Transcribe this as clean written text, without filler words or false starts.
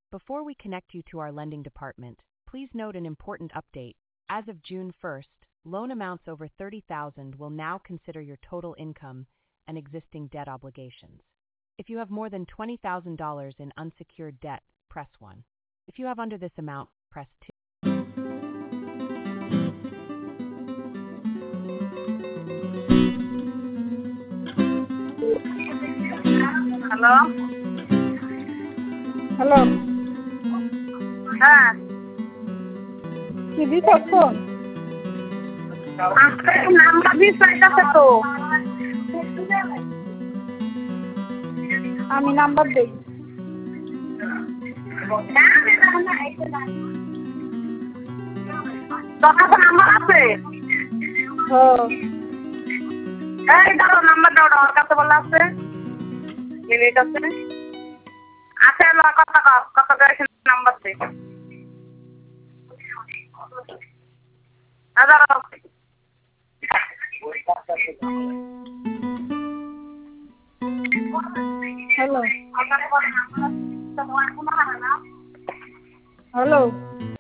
Before we connect you to our lending department, please note an important update. As of June 1st, loan amounts over $30,000 will now consider your total income and existing debt obligations. If you have more than $20,000 in unsecured debt, press 1. If you have under this amount, press 2. Hello hello হ্যাঁ কি দিচ্ছ phone? আপনার number দিয়ে চাইতেছে তো আমি number দেই। তোর কাছে নাম্বার আছে? এই ধরো নাম্বারটা ওটা ওর কাছে বলা আছে মিনিট আছে আছে কত করে নাম্বার দে হ্যালো হ্যালো